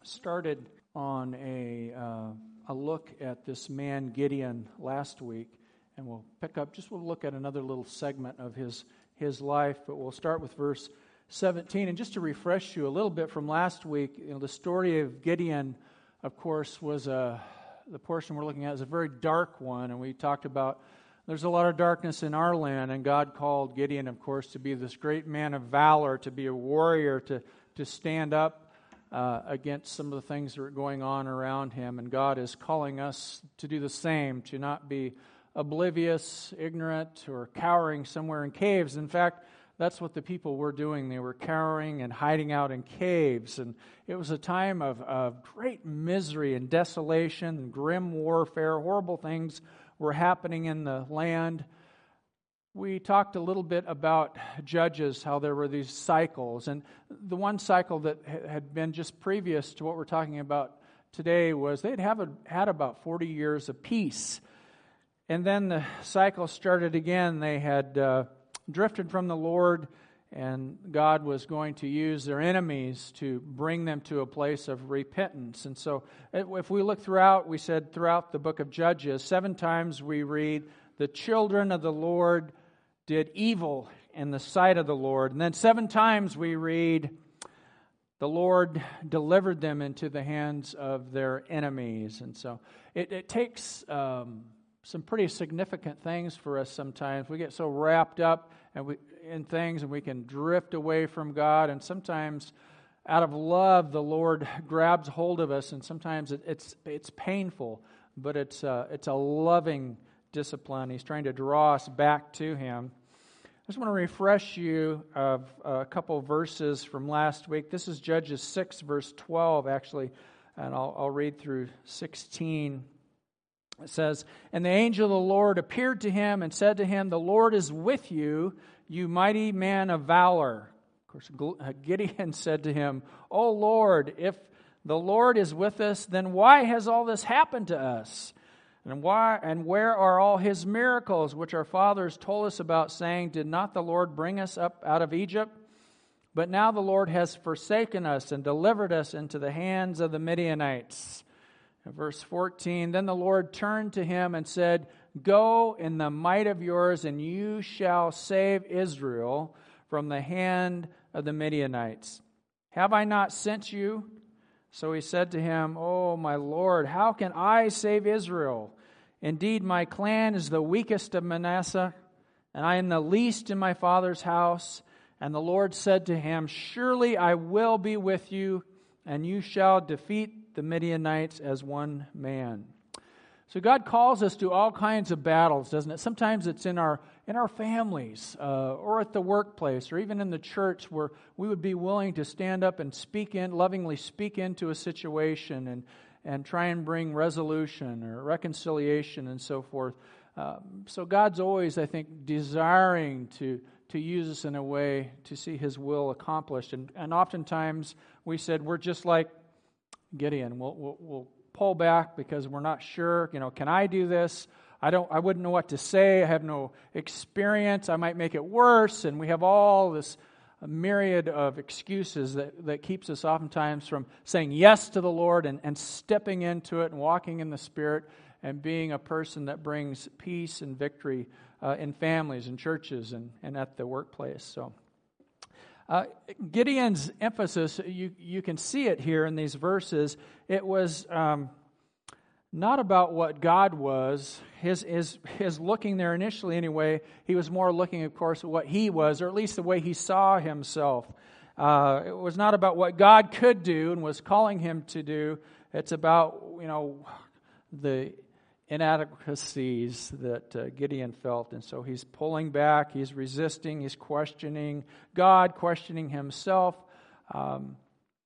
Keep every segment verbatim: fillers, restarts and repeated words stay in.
started on a uh, a look at this man Gideon last week, and we'll pick up, just we'll look at another little segment of his his life, but we'll start with verse seventeen. And just to refresh you a little bit from last week, you know, the story of Gideon, of course, was a, the portion we're looking at is a very dark one, and we talked about there's a lot of darkness in our land, and God called Gideon, of course, to be this great man of valor, to be a warrior, to, to stand up uh, against some of the things that are going on around him. And God is calling us to do the same, to not be oblivious, ignorant, or cowering somewhere in caves. In fact, that's what the people were doing. They were cowering and hiding out in caves. And it was a time of, of great misery and desolation and grim warfare. Horrible things were happening in the land. We talked a little bit about Judges, how there were these cycles. And the one cycle that had been just previous to what we're talking about today was they'd have a, had about forty years of peace. And then the cycle started again. They had uh, drifted from the Lord, and God was going to use their enemies to bring them to a place of repentance. And so if we look throughout, we said throughout the book of Judges, seven times we read, the children of the Lord did evil in the sight of the Lord. And then seven times we read, the Lord delivered them into the hands of their enemies. And so it, it takes um, some pretty significant things for us sometimes. We get so wrapped up and we, in things, and we can drift away from God. And sometimes, out of love, the Lord grabs hold of us, and sometimes it, it's it's painful, but it's uh, it's a loving discipline. He's trying to draw us back to Him. I just want to refresh you of a couple verses from last week. This is Judges six, verse twelve, actually, and I'll, I'll read through sixteen. It says, "And the angel of the Lord appeared to him and said to him, 'The Lord is with you, you mighty man of valor.' Of course, Gideon said to him, 'O Lord, if the Lord is with us, then why has all this happened to us? And why and where are all His miracles which our fathers told us about, saying, Did not the Lord bring us up out of Egypt? But now the Lord has forsaken us and delivered us into the hands of the Midianites.'" Verse fourteen, "Then the Lord turned to him and said, 'Go in the might of yours, and you shall save Israel from the hand of the Midianites. Have I not sent you?' So he said to him, 'Oh, my Lord, how can I save Israel? Indeed, my clan is the weakest of Manasseh, and I am the least in my father's house.' And the Lord said to him, 'Surely I will be with you, and you shall defeat the Midianites as one man.'" So God calls us to all kinds of battles, doesn't it? Sometimes it's in our in our families, uh, or at the workplace, or even in the church, where we would be willing to stand up and speak in, lovingly speak into a situation, and and try and bring resolution or reconciliation and so forth. Um, so God's always, I think, desiring to to use us in a way to see His will accomplished. And and oftentimes we said we're just like Gideon. We'll, we'll, we'll pull back because we're not sure. You know, can I do this? I don't. I wouldn't know what to say. I have no experience. I might make it worse. And we have all this myriad of excuses that, that keeps us oftentimes from saying yes to the Lord and, and stepping into it and walking in the Spirit and being a person that brings peace and victory uh, in families and churches and, and at the workplace. So. Uh, Gideon's emphasis, you you can see it here in these verses. It was um, not about what God was. His, his, his looking there initially anyway, he was more looking, of course, at what he was, or at least the way he saw himself. Uh, it was not about what God could do and was calling him to do. It's about, you know, the inadequacies that uh, Gideon felt. And so he's pulling back, he's resisting, he's questioning God, questioning himself. Um,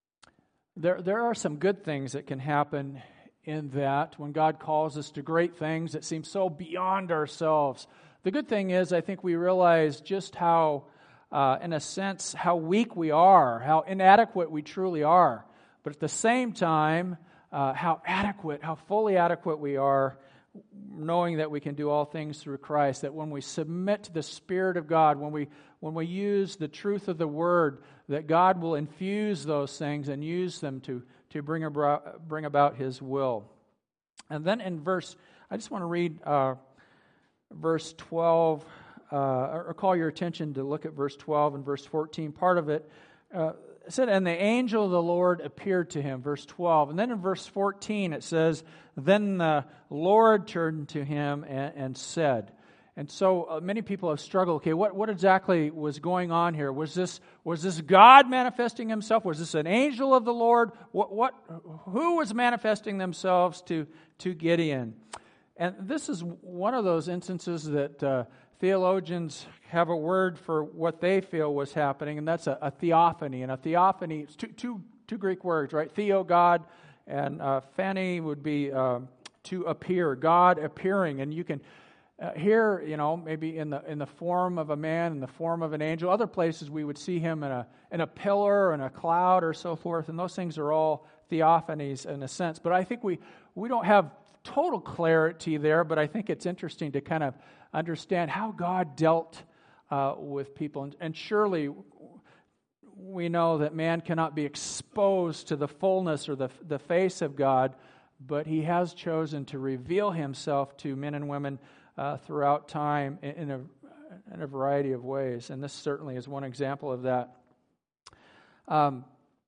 there, there are some good things that can happen in that when God calls us to great things that seem so beyond ourselves. The good thing is, I think we realize just how, uh, in a sense, how weak we are, how inadequate we truly are. But at the same time, uh, how adequate, how fully adequate we are, knowing that we can do all things through Christ, that when we submit to the Spirit of God, when we when we use the truth of the Word, that God will infuse those things and use them to, to bring about, bring about His will. And then in verse, I just want to read uh, verse twelve, uh, or call your attention to look at verse twelve and verse fourteen. Part of it, uh, it said, and the angel of the Lord appeared to him, verse twelve. And then in verse fourteen it says, then the Lord turned to him and, and said. And so uh, many people have struggled. Okay, what, what exactly was going on here? Was this was this God manifesting Himself? Was this an angel of the Lord? What what who was manifesting themselves to to Gideon? And this is one of those instances that uh, theologians have a word for what they feel was happening, and that's a, a theophany. And a theophany, it's two two two Greek words, right? Theo, God, and uh, phany would be uh, to appear, God appearing, and you can. Uh, here, you know, maybe in the in the form of a man, in the form of an angel. Other places we would see him in a in a pillar, in a cloud, or so forth. And those things are all theophanies in a sense. But I think we we don't have total clarity there. But I think it's interesting to kind of understand how God dealt uh, with people. And, and surely we know that man cannot be exposed to the fullness or the the face of God, but He has chosen to reveal Himself to men and women Uh, throughout time in, in, a, in a variety of ways. And this certainly is one example of that. Um,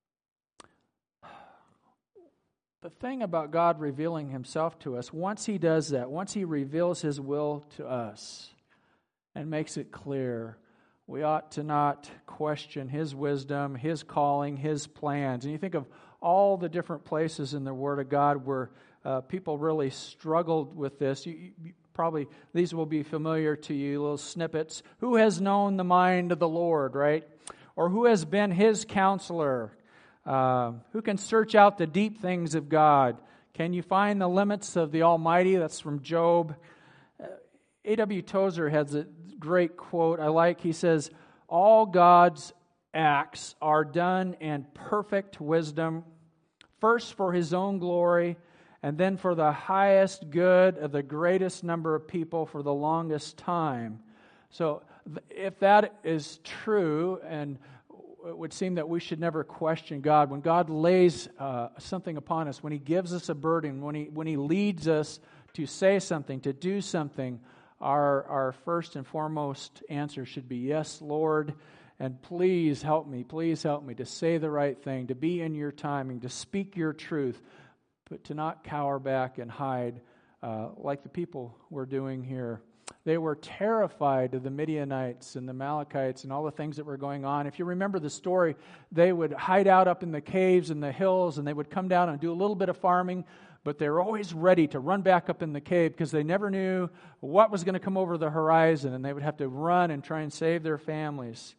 the thing about God revealing Himself to us, once He does that, once He reveals His will to us and makes it clear, we ought to not question His wisdom, His calling, His plans. And you think of all the different places in the Word of God where uh, people really struggled with this. You, you, Probably these will be familiar to you, little snippets. Who has known the mind of the Lord, right? Or who has been His counselor? Uh, who can search out the deep things of God? Can you find the limits of the Almighty? That's from Job. Uh, A W Tozer has a great quote I like. He says, all God's acts are done in perfect wisdom, first for His own glory, and then for the highest good of the greatest number of people for the longest time. So if that is true, and it would seem that we should never question God. When God lays uh, something upon us, when He gives us a burden, when He when He leads us to say something, to do something, our, our first and foremost answer should be, yes, Lord, and please help me, please help me to say the right thing, to be in your timing, to speak your truth, but to not cower back and hide uh, like the people were doing here. They were terrified of the Midianites and the Amalekites and all the things that were going on. If you remember the story, they would hide out up in the caves and the hills, and they would come down and do a little bit of farming, but they were always ready to run back up in the cave because they never knew what was going to come over the horizon, and they would have to run and try and save their families.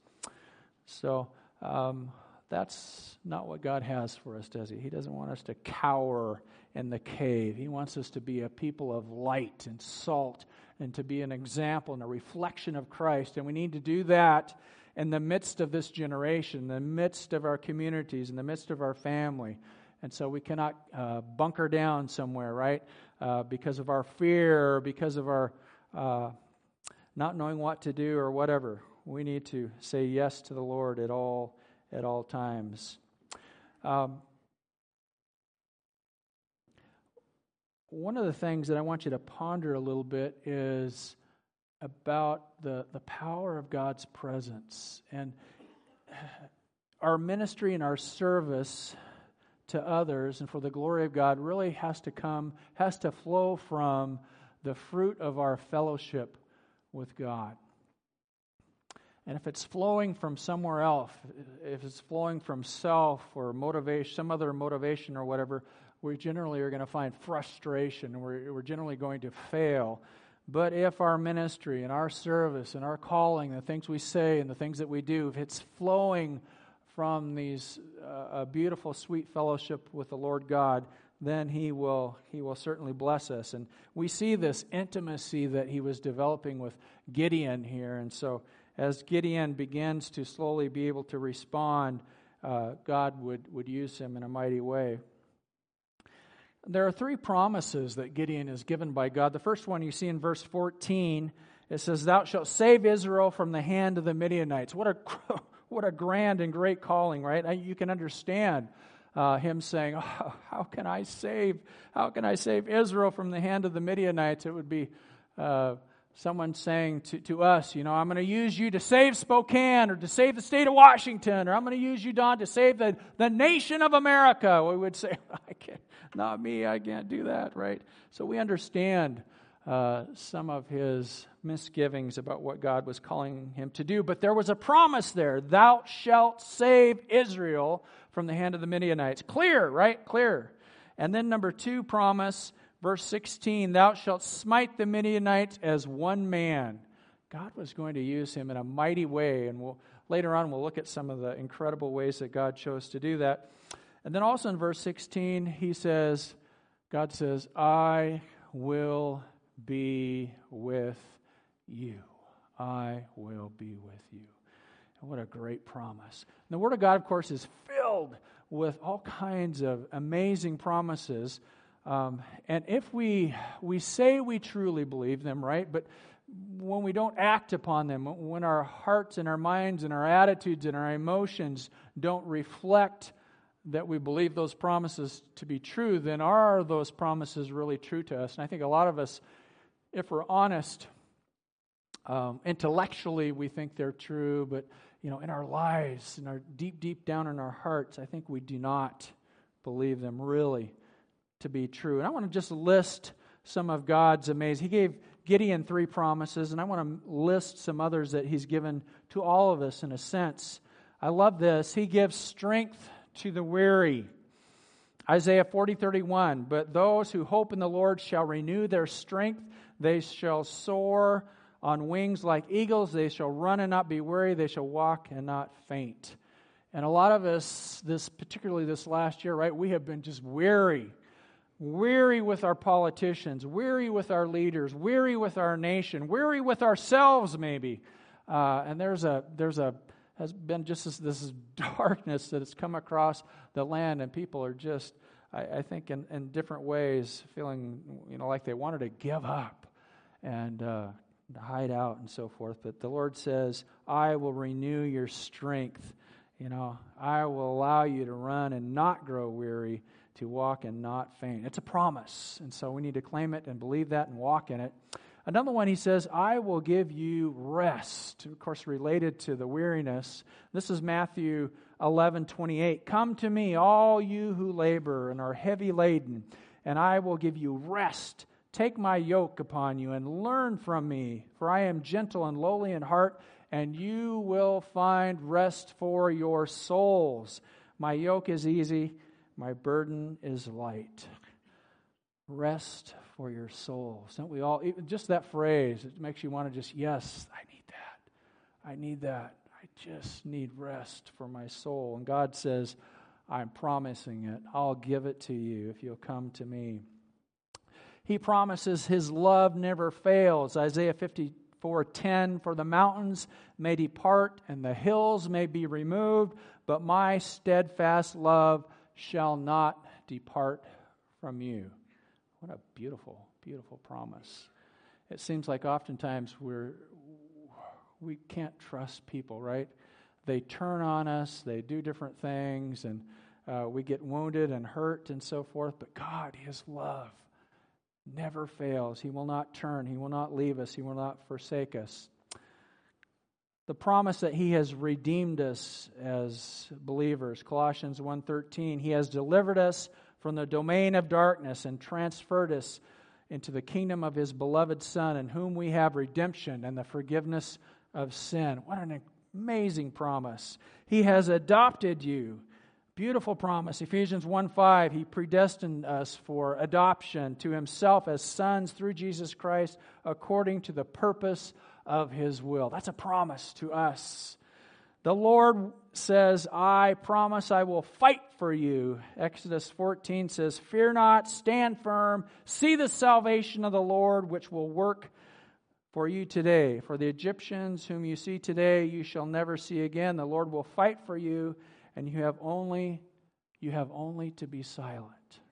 So, um, that's not what God has for us, does He? He doesn't want us to cower in the cave. He wants us to be a people of light and salt and to be an example and a reflection of Christ. And we need to do that in the midst of this generation, in the midst of our communities, in the midst of our family. And so we cannot uh, bunker down somewhere, right? Uh, because of our fear or because of our uh, not knowing what to do or whatever. We need to say yes to the Lord at all at all times. Um, one of the things that I want you to ponder a little bit is about the, the power of God's presence. And our ministry and our service to others and for the glory of God really has to come, has to flow from the fruit of our fellowship with God. And if it's flowing from somewhere else, if it's flowing from self or motivation, some other motivation or whatever, we generally are going to find frustration. We're, we're generally going to fail. But if our ministry and our service and our calling, the things we say and the things that we do, if it's flowing from these uh, a beautiful, sweet fellowship with the Lord God, then He will He will certainly bless us. And we see this intimacy that He was developing with Gideon here. And so as Gideon begins to slowly be able to respond, uh, God would, would use him in a mighty way. There are three promises that Gideon is given by God. The first one you see in verse fourteen. It says, "Thou shalt save Israel from the hand of the Midianites." What a what a grand and great calling, right? You can understand uh, him saying, oh, how can I save, how can I save Israel from the hand of the Midianites? It would be uh, someone saying to, to us, you know, I'm going to use you to save Spokane or to save the state of Washington, or I'm going to use you, Don, to save the, the nation of America. We would say, I can't, not me, I can't do that, right? So we understand uh, some of his misgivings about what God was calling him to do. But there was a promise there. Thou shalt save Israel from the hand of the Midianites. Clear, right? Clear. And then number two promise, verse sixteen, thou shalt smite the Midianites as one man. God was going to use him in a mighty way. And we'll, later on we'll look at some of the incredible ways that God chose to do that. And then also in verse sixteen, he says, God says, I will be with you. I will be with you. And what a great promise. And the Word of God, of course, is filled with all kinds of amazing promises. Um, and if we we say we truly believe them, right, but when we don't act upon them, when our hearts and our minds and our attitudes and our emotions don't reflect that we believe those promises to be true, then are those promises really true to us? And I think a lot of us, if we're honest, um, intellectually we think they're true, but you know, in our lives, in our deep, deep down in our hearts, I think we do not believe them really to be true. And I want to just list some of God's amazing. He gave Gideon three promises, and I want to list some others that he's given to all of us in a sense. I love this. He gives strength to the weary. Isaiah forty thirty-one, but those who hope in the Lord shall renew their strength. They shall soar on wings like eagles. They shall run and not be weary. They shall walk and not faint. And a lot of us, this particularly this last year, right, we have been just weary. Weary with our politicians, weary with our leaders, weary with our nation, weary with ourselves maybe. Uh, and there's a there's a has been just this, this darkness that has come across the land, and people are just, I, I think, in, in different ways, feeling, you know, like they wanted to give up and uh, hide out and so forth. But the Lord says, I will renew your strength. You know, I will allow you to run and not grow weary, to walk and not faint. It's a promise, and so we need to claim it and believe that and walk in it. Another one, he says, I will give you rest. Of course, related to the weariness. This is Matthew eleven twenty-eight. Come to me, all you who labor and are heavy laden, and I will give you rest. Take my yoke upon you and learn from me, for I am gentle and lowly in heart, and you will find rest for your souls. My yoke is easy, my burden is light. Rest for your souls. Don't we all, just that phrase, it makes you want to just, yes, I need that. I need that. I just need rest for my soul. And God says, I'm promising it. I'll give it to you if you'll come to me. He promises his love never fails. Isaiah fifty-four ten, for the mountains may depart and the hills may be removed, but my steadfast love shall not depart from you. What a beautiful, beautiful promise. It seems like oftentimes we're, we can't trust people, right? They turn on us, they do different things, and uh, we get wounded and hurt and so forth. But God, his love never fails. He will not turn. He will not leave us. He will not forsake us. The promise that he has redeemed us as believers, Colossians one thirteen, he has delivered us from the domain of darkness and transferred us into the kingdom of his beloved Son, in whom we have redemption and the forgiveness of sin. What an amazing promise. He has adopted you. Beautiful promise. Ephesians one five, he predestined us for adoption to himself as sons through Jesus Christ according to the purpose of his will. That's a promise to us. The Lord says, I promise I will fight for you. Exodus fourteen says, fear not, stand firm, see the salvation of the Lord, which will work for you today. For the Egyptians whom you see today, you shall never see again. The Lord will fight for you, and you have only, you have only to be silent.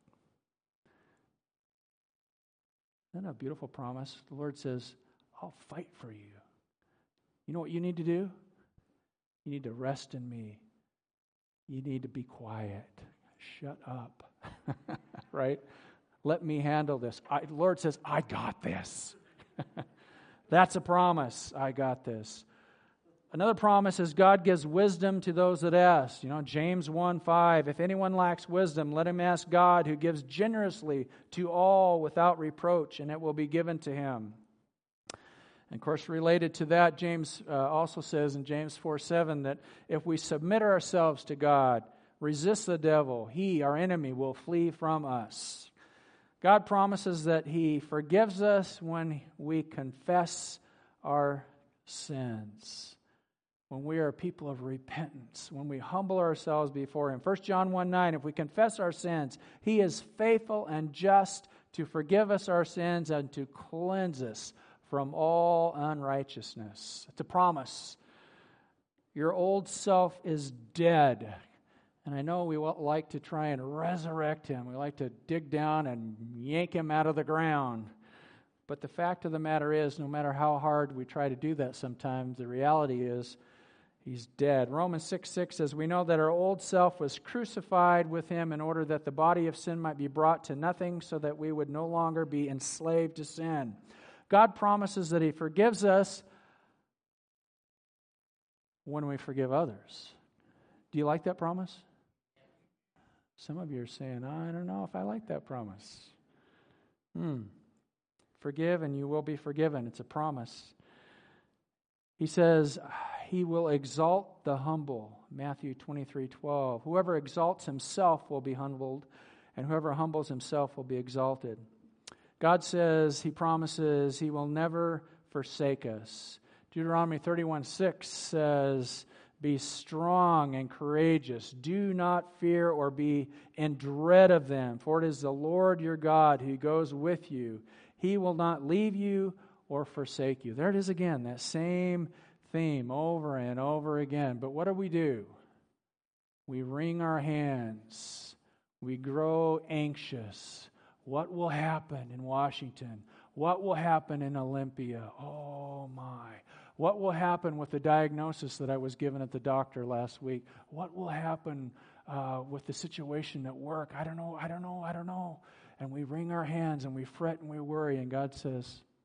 Isn't that a beautiful promise? The Lord says, I'll fight for you. You know what you need to do? You need to rest in me. You need to be quiet. shut up, right? Let me handle this. I, the Lord says, I got this. That's a promise. I got this. Another promise is God gives wisdom to those that ask. You know, James one five, if anyone lacks wisdom, let him ask God, who gives generously to all without reproach, and it will be given to him. And of course, related to that, James uh, also says in James four seven that if we submit ourselves to God, resist the devil, he, our enemy, will flee from us. God promises that he forgives us when we confess our sins. When we are people of repentance, when we humble ourselves before him. First John one nine, if we confess our sins, he is faithful and just to forgive us our sins and to cleanse us from all unrighteousness. It's a promise. Your old self is dead. And I know we like to try and resurrect him. We like to dig down and yank him out of the ground. But the fact of the matter is, no matter how hard we try to do that sometimes, the reality is he's dead. Romans six six says, we know that our old self was crucified with him in order that the body of sin might be brought to nothing, so that we would no longer be enslaved to sin. God promises that he forgives us when we forgive others. Do you like that promise? Some of you are saying, I don't know if I like that promise. Hmm. Forgive and you will be forgiven. It's a promise. He says, he will exalt the humble. Matthew twenty-three twelve. Whoever exalts himself will be humbled, and whoever humbles himself will be exalted. God says, he promises he will never forsake us. Deuteronomy thirty-one six says, be strong and courageous. Do not fear or be in dread of them, for it is the Lord your God who goes with you. He will not leave you or forsake you. There it is again, that same theme over and over again. But what do we do? We wring our hands. We grow anxious. What will happen in Washington? What will happen in Olympia? Oh my. What will happen with the diagnosis that I was given at the doctor last week? What will happen uh, with the situation at work? I don't know, I don't know, I don't know. And we wring our hands and we fret and we worry. And God says,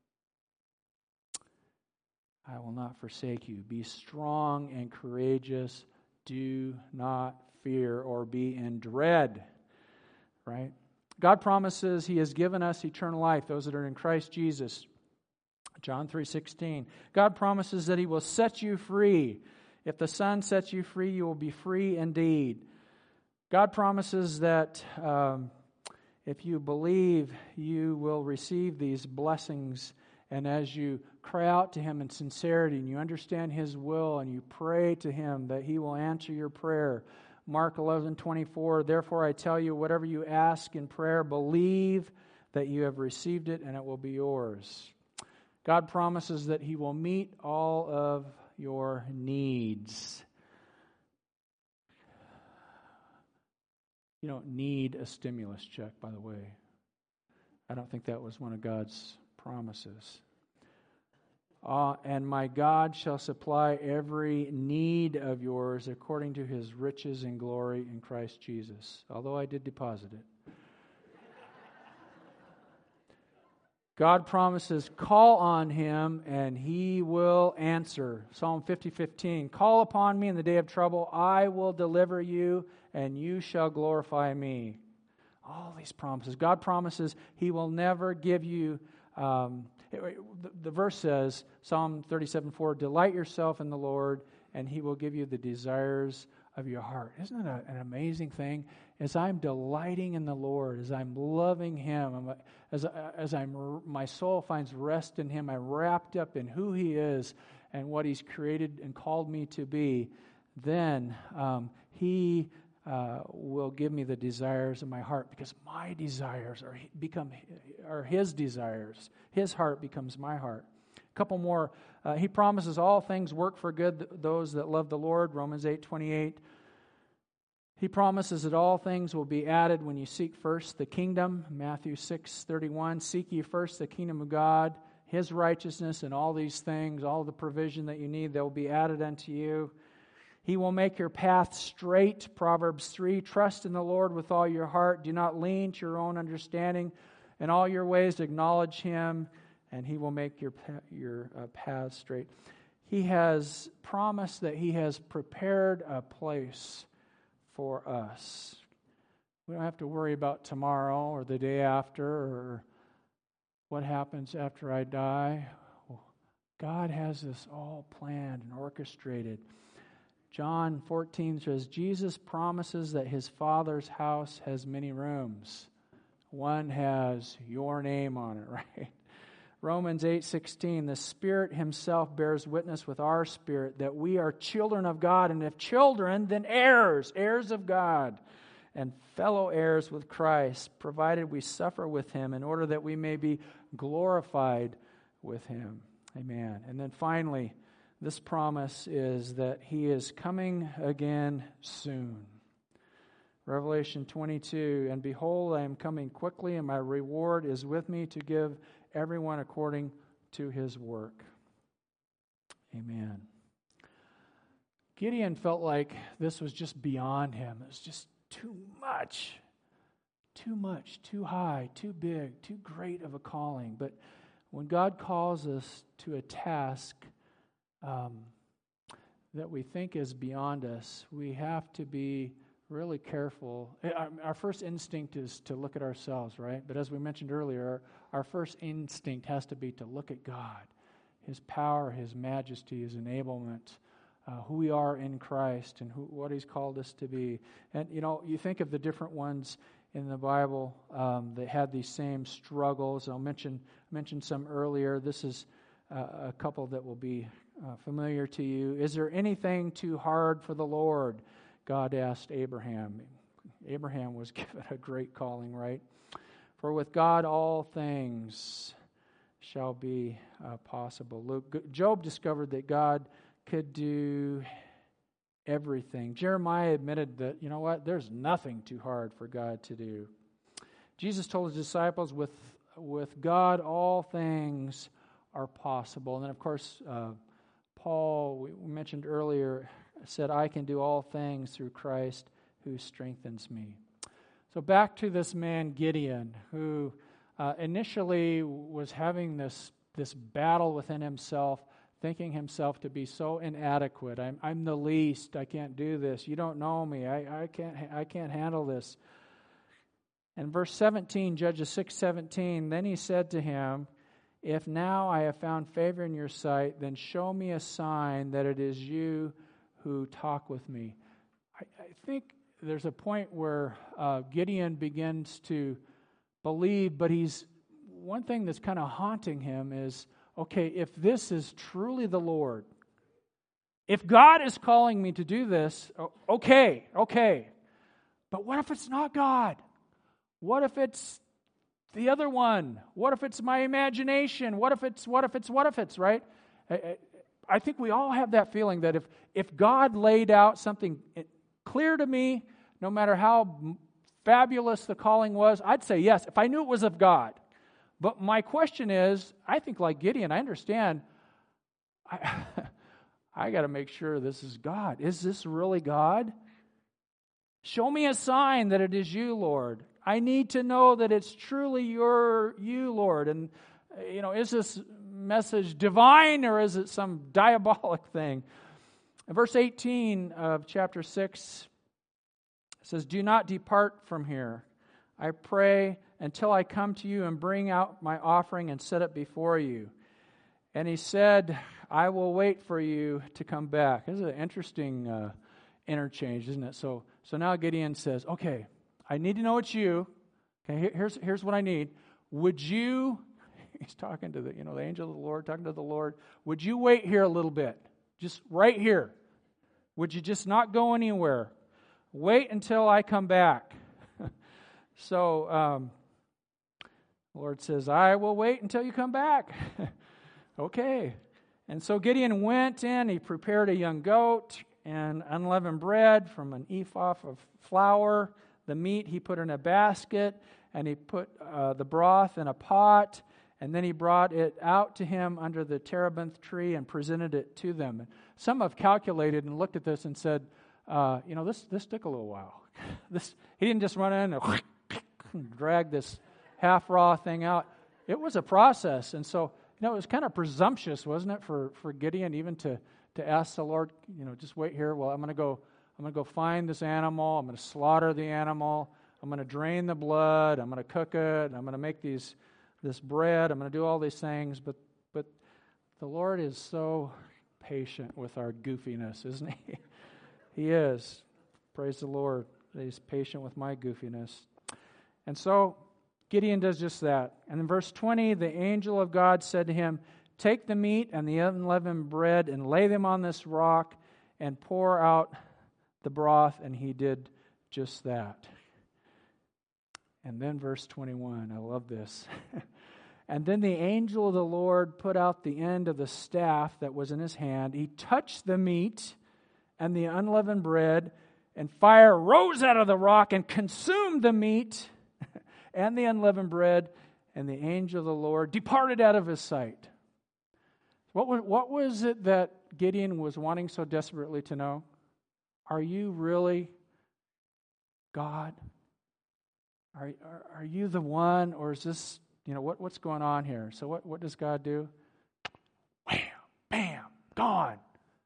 I will not forsake you. Be strong and courageous. Do not fear or be in dread. Right? God promises he has given us eternal life, those that are in Christ Jesus. John three sixteen. God promises that he will set you free. If the Son sets you free, you will be free indeed. God promises that um, if you believe, you will receive these blessings. And as you cry out to him in sincerity and you understand his will and you pray to him, that he will answer your prayer. Mark eleven twenty-four, therefore I tell you, whatever you ask in prayer, believe that you have received it and it will be yours. God promises that he will meet all of your needs. You don't need a stimulus check, by the way. I don't think that was one of God's promises. Uh, and my God shall supply every need of yours according to his riches and glory in Christ Jesus. Although I did deposit it. God promises, call on him and he will answer. Psalm fifty fifteen, call upon me in the day of trouble. I will deliver you and you shall glorify me. All these promises. God promises he will never give you, um, the, the verse says, Psalm thirty-seven four, delight yourself in the Lord and he will give you the desires of your heart. Isn't it a, an amazing thing? As I'm delighting in the Lord, as I'm loving him, as, as I'm, my soul finds rest in him, I'm wrapped up in who he is and what he's created and called me to be, then um, he uh, will give me the desires of my heart, because my desires are become are his desires. His heart becomes my heart. A couple more. Uh, he promises all things work for good th- those that love the Lord, Romans eight twenty-eight. He promises that all things will be added when you seek first the kingdom, Matthew six thirty-one. Seek ye first the kingdom of God, his righteousness, and all these things, all the provision that you need, they will be added unto you. He will make your path straight. Proverbs three, trust in the Lord with all your heart. Do not lean to your own understanding. In all your ways acknowledge Him, and He will make your, your uh, path straight. He has promised that He has prepared a place for us. We don't have to worry about tomorrow or the day after or what happens after I die. God has this all planned and orchestrated. John fourteen says, Jesus promises that His Father's house has many rooms. One has your name on it, right? Romans eight sixteen, the Spirit Himself bears witness with our spirit that we are children of God, and if children, then heirs, heirs of God, and fellow heirs with Christ, provided we suffer with Him in order that we may be glorified with Him. Amen. And then finally, this promise is that He is coming again soon. Revelation twenty-two, and behold, I am coming quickly, and my reward is with me to give everyone according to his work. Amen. Gideon felt like this was just beyond him. It was just too much. Too much, too high, too big, too great of a calling. But when God calls us to a task um, that we think is beyond us, we have to be really careful. Our, our first instinct is to look at ourselves, right? But as we mentioned earlier, our, our first instinct has to be to look at God, His power, His majesty, His enablement, uh, who we are in Christ, and who, what He's called us to be. And, you know, you think of the different ones in the Bible um, that had these same struggles. I'll mention mention some earlier. This is uh, a couple that will be uh, familiar to you. Is there anything too hard for the Lord? God asked Abraham. Abraham was given a great calling, right? For with God all things shall be uh, possible. Luke, Job discovered that God could do everything. Jeremiah admitted that, you know what, there's nothing too hard for God to do. Jesus told His disciples, with, with God all things are possible. And then, of course, uh, Paul, we mentioned earlier, said, I can do all things through Christ who strengthens me. So back to this man Gideon, who uh, initially was having this, this battle within himself, thinking himself to be so inadequate. I'm, I'm the least. I can't do this. You don't know me. I, I can't I can't handle this. And verse seventeen, Judges six seventeen, then he said to him, if now I have found favor in your sight, then show me a sign that it is you who talk with me. I, I think there's a point where uh, Gideon begins to believe, but he's one thing that's kind of haunting him is, okay, if this is truly the Lord, if God is calling me to do this, okay, okay, but what if it's not God? What if it's the other one? What if it's my imagination? What if it's, what if it's, what if it's, right? I, I, I think we all have that feeling that if, if God laid out something clear to me, no matter how fabulous the calling was, I'd say yes, if I knew it was of God. But my question is, I think like Gideon, I understand, I, I got to make sure this is God. Is this really God? Show me a sign that it is you, Lord. I need to know that it's truly your you, Lord. And, you know, is this message divine or is it some diabolic thing? In verse eighteen of chapter six, it says, do not depart from here. I pray until I come to you and bring out my offering and set it before you. And he said, I will wait for you to come back. This is an interesting uh, interchange, isn't it? So, so now Gideon says, okay, I need to know it's you. Okay, here's here's what I need. Would you, he's talking to the, you know, the angel of the Lord, talking to the Lord, would you wait here a little bit? Just right here. Would you just not go anywhere? Wait until I come back. So, um, the Lord says, I will wait until you come back. Okay. And so Gideon went in, he prepared a young goat and unleavened bread from an ephah of flour. The meat he put in a basket, and he put uh, the broth in a pot, And then he brought it out to him under the terebinth tree and presented it to them. Some have calculated and looked at this and said, uh, you know, this this took a little while. This he didn't just run in and drag this half-raw thing out. It was a process. And so, you know, it was kind of presumptuous, wasn't it, for, for Gideon even to, to ask the Lord, you know, just wait here. Well, I'm going to go I'm going to go find this animal. I'm going to slaughter the animal. I'm going to drain the blood. I'm going to cook it. I'm going to make these this bread. I'm going to do all these things. But but the Lord is so patient with our goofiness, isn't he? He is. Praise the Lord. He's patient with my goofiness. And so Gideon does just that. And in verse twenty, the angel of God said to him, "Take the meat and the unleavened bread and lay them on this rock and pour out the broth." And he did just that. And then verse twenty-one, I love this. "And then the angel of the Lord put out the end of the staff that was in his hand. He touched the meat and the unleavened bread, and fire rose out of the rock and consumed the meat and the unleavened bread, and the angel of the Lord departed out of his sight." What was, what was it that Gideon was wanting so desperately to know? Are you really God? Are, are, are you the one, or is this, you know, what, what's going on here? So what, what does God do? Wham, bam, gone.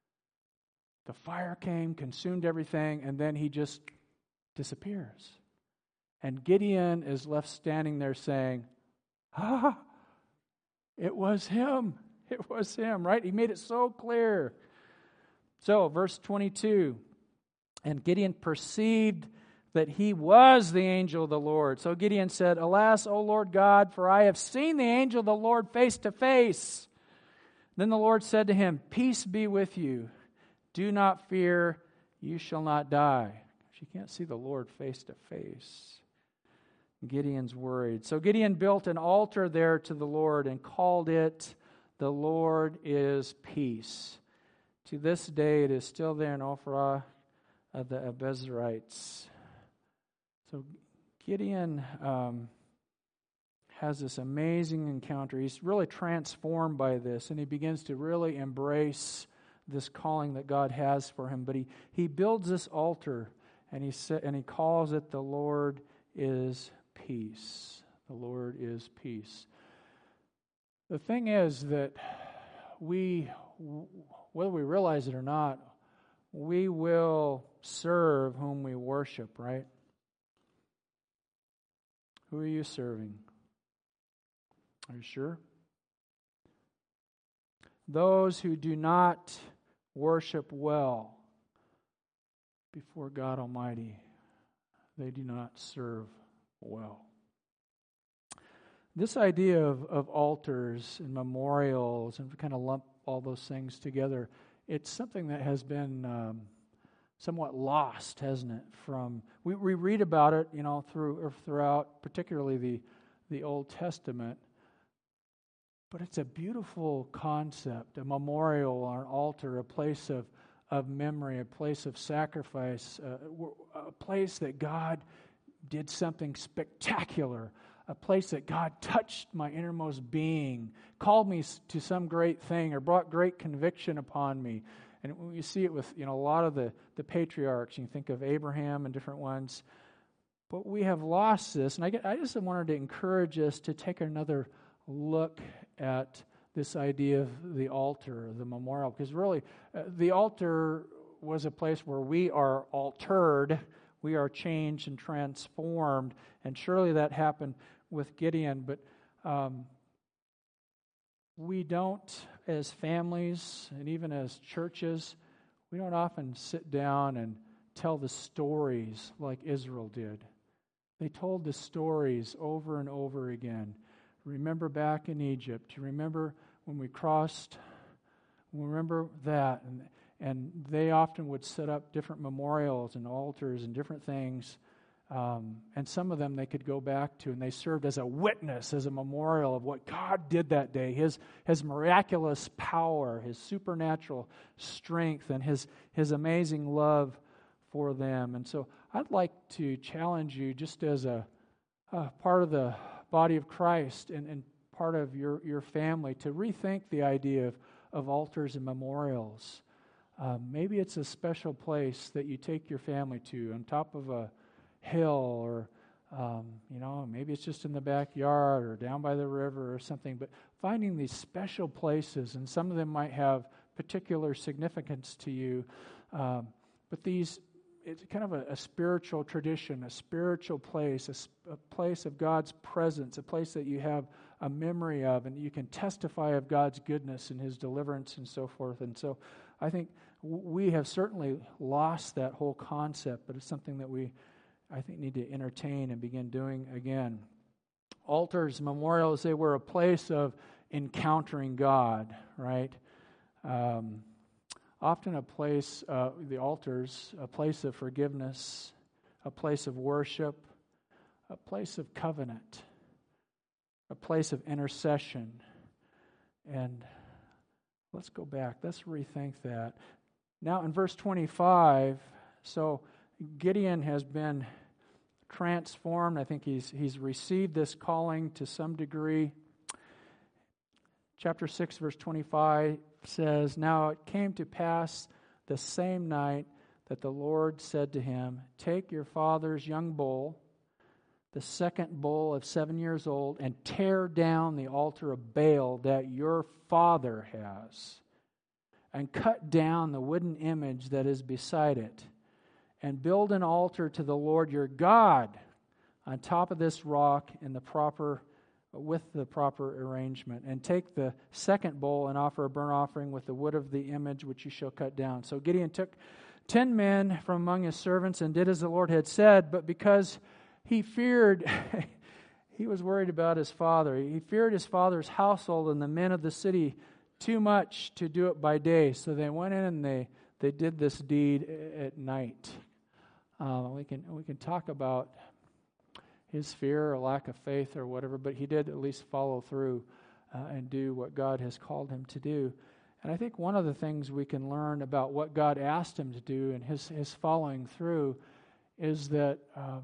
The fire came, consumed everything, and then he just disappears. And Gideon is left standing there saying, ah, it was him. It was him, right? He made it so clear. So, verse twenty-two, "And Gideon perceived that he was the angel of the Lord. So Gideon said, 'Alas, O Lord God, for I have seen the angel of the Lord face to face.' Then the Lord said to him, 'Peace be with you. Do not fear, you shall not die.'" If you can't see the Lord face to face, Gideon's worried. So Gideon built an altar there to the Lord and called it, "The Lord is Peace." To this day it is still there in Ophrah of the Abiezrites. So Gideon um, has this amazing encounter. He's really transformed by this, and he begins to really embrace this calling that God has for him. But he, he builds this altar, and he sa- and he calls it, "The Lord is Peace." The Lord is Peace. The thing is that we, whether we realize it or not, we will serve whom we worship, right? Who are you serving? Are you sure? Those who do not worship well before God Almighty, they do not serve well. This idea of, of altars and memorials, and kind of lump all those things together, it's something that has been um, somewhat lost, hasn't it? From we, we read about it, you know, through or throughout, particularly the the Old Testament. But it's a beautiful concept, a memorial or an altar, a place of, of memory, a place of sacrifice, uh, a place that God did something spectacular, a place that God touched my innermost being, called me to some great thing, or brought great conviction upon me. And you see it with, you know, a lot of the, the patriarchs. You think of Abraham and different ones. But we have lost this. And I, get, I just wanted to encourage us to take another look at this idea of the altar, the memorial. Because really, uh, the altar was a place where we are altered, we are changed and transformed. And surely that happened with Gideon. But um, we don't, as families and even as churches, we don't often sit down and tell the stories like Israel did. They told the stories over and over again. Remember back in Egypt. You remember when we crossed? Remember that. And, and they often would set up different memorials and altars and different things. Um, and some of them they could go back to, and they served as a witness, as a memorial of what God did that day, His His miraculous power, His supernatural strength, and His His amazing love for them. And so I'd like to challenge you, just as a uh, part of the body of Christ, and, and part of your, your family to rethink the idea of, of altars and memorials. Um, maybe it's a special place that you take your family to on top of a hill, or um, you know, maybe it's just in the backyard or down by the river or something. But finding these special places, and some of them might have particular significance to you, um, but these, it's kind of a, a spiritual tradition, a spiritual place, a, a place of God's presence, a place that you have a memory of, and you can testify of God's goodness and His deliverance and so forth. And so I think we have certainly lost that whole concept, but it's something that we, I think, need to entertain and begin doing again. Altars, memorials, they were a place of encountering God, right? Um, often a place, uh, the altars, a place of forgiveness, a place of worship, a place of covenant, a place of intercession. And let's go back. Let's rethink that. Now in verse twenty-five, so Gideon has been transformed. I think he's he's received this calling to some degree. Chapter six, verse twenty-five says, "Now it came to pass the same night that the Lord said to him, 'Take your father's young bull, the second bull of seven years old, and tear down the altar of Baal that your father has, and cut down the wooden image that is beside it, and build an altar to the Lord your God on top of this rock in the proper with the proper arrangement. And take the second bull and offer a burnt offering with the wood of the image which you shall cut down.' So Gideon took ten men from among his servants and did as the Lord had said, but because he feared, he was worried about his father. He feared his father's household and the men of the city too much to do it by day. So they went in and they, they did this deed at night." Uh, we can we can talk about his fear or lack of faith or whatever, but he did at least follow through uh, and do what God has called him to do. And I think one of the things we can learn about what God asked him to do and his, his following through is that um,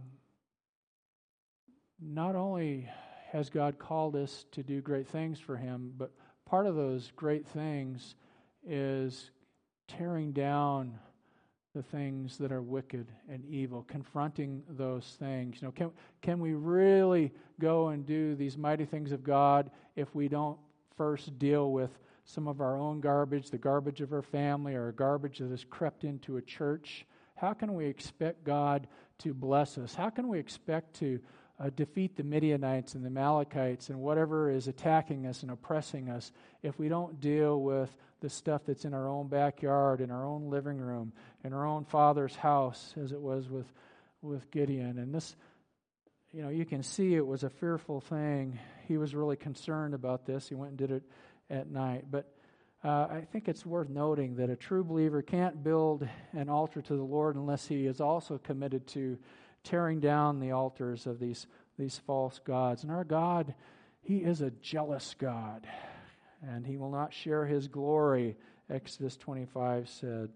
not only has God called us to do great things for him, but part of those great things is tearing down the things that are wicked and evil, confronting those things. You know, can can we really go and do these mighty things of God if we don't first deal with some of our own garbage, the garbage of our family, or garbage that has crept into a church? How can we expect God to bless us? How can we expect to uh, defeat the Midianites and the Amalekites and whatever is attacking us and oppressing us if we don't deal with the stuff that's in our own backyard, in our own living room, in our own father's house, as it was with, with Gideon? And this, you know, you can see it was a fearful thing. He was really concerned about this. He went and did it at night. But uh, I think it's worth noting that a true believer can't build an altar to the Lord unless he is also committed to tearing down the altars of these, these false gods. And our God, He is a jealous God, and He will not share His glory, Exodus twenty-five said.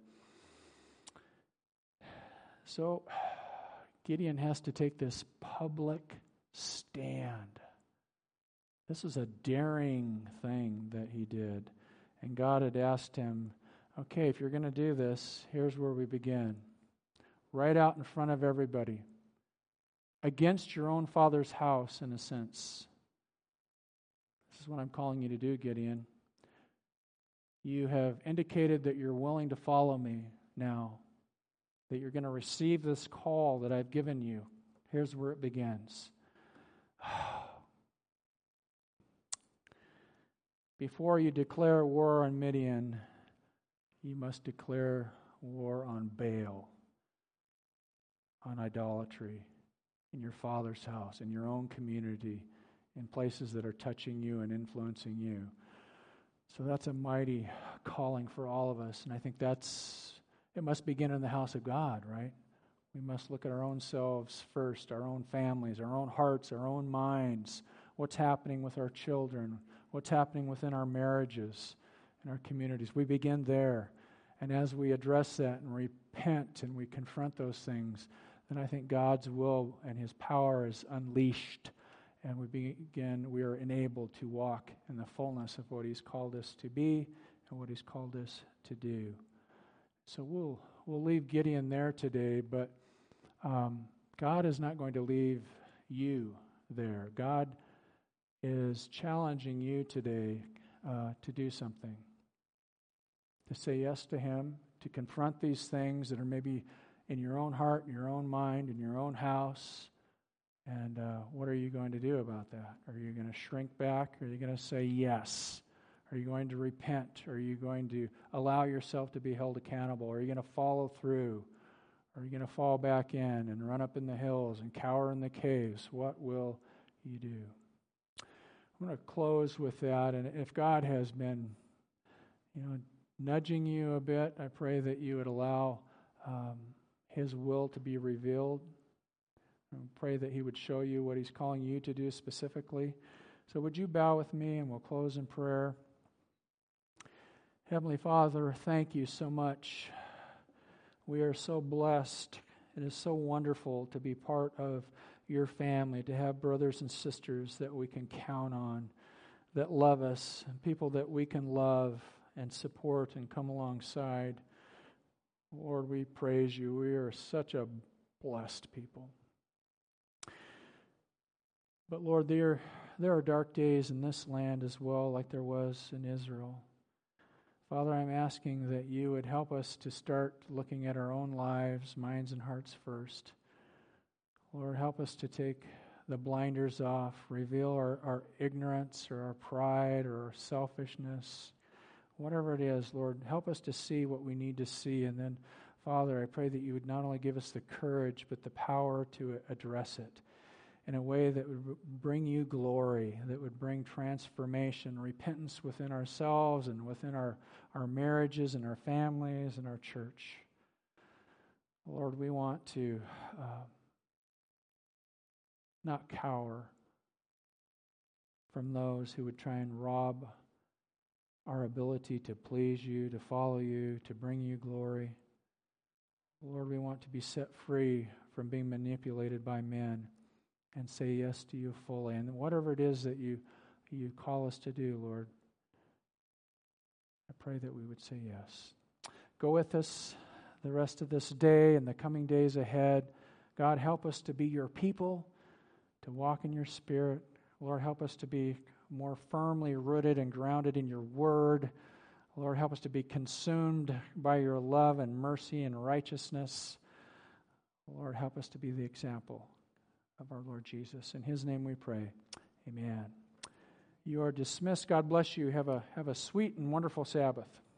So Gideon has to take this public stand. This is a daring thing that he did. And God had asked him, okay, if you're going to do this, here's where we begin. Right out in front of everybody. Against your own father's house, in a sense. This is what I'm calling you to do, Gideon. You have indicated that you're willing to follow me now, that you're going to receive this call that I've given you. Here's where it begins. Before you declare war on Midian, you must declare war on Baal, on idolatry, in your father's house, in your own community, in places that are touching you and influencing you. So that's a mighty calling for all of us. And I think that's, it must begin in the house of God, right? We must look at our own selves first, our own families, our own hearts, our own minds, what's happening with our children, what's happening within our marriages and our communities. We begin there. And as we address that and repent and we confront those things, then I think God's will and His power is unleashed and we begin, we are enabled to walk in the fullness of what He's called us to be and what He's called us to do. So we'll we'll leave Gideon there today, but um, God is not going to leave you there. God is challenging you today uh, to do something, to say yes to Him, to confront these things that are maybe in your own heart, in your own mind, in your own house. And uh, what are you going to do about that? Are you going to shrink back? Are you going to say yes? Are you going to repent? Are you going to allow yourself to be held accountable? Are you going to follow through? Are you going to fall back in and run up in the hills and cower in the caves? What will you do? I'm going to close with that. And if God has been, you know, nudging you a bit, I pray that you would allow um, His will to be revealed. I pray that He would show you what He's calling you to do specifically. So would you bow with me and we'll close in prayer. Heavenly Father, thank you so much. We are so blessed. It is so wonderful to be part of your family, to have brothers and sisters that we can count on, that love us, and people that we can love and support and come alongside. Lord, we praise you. We are such a blessed people. But Lord, there, there are dark days in this land as well, like there was in Israel. Father, I'm asking that you would help us to start looking at our own lives, minds and hearts first. Lord, help us to take the blinders off, reveal our, our ignorance or our pride or our selfishness, whatever it is. Lord, help us to see what we need to see. And then, Father, I pray that you would not only give us the courage, but the power to address it in a way that would bring you glory, that would bring transformation, repentance within ourselves and within our, our marriages and our families and our church. Lord, we want to uh, not cower from those who would try and rob our ability to please you, to follow you, to bring you glory. Lord, we want to be set free from being manipulated by men and say yes to you fully. And whatever it is that you, you call us to do, Lord, I pray that we would say yes. Go with us the rest of this day and the coming days ahead. God, help us to be your people, to walk in your Spirit. Lord, help us to be more firmly rooted and grounded in your word. Lord, help us to be consumed by your love and mercy and righteousness. Lord, help us to be the example of our Lord Jesus. In His name we pray. Amen. You are dismissed. God bless you. Have a, have a sweet and wonderful Sabbath.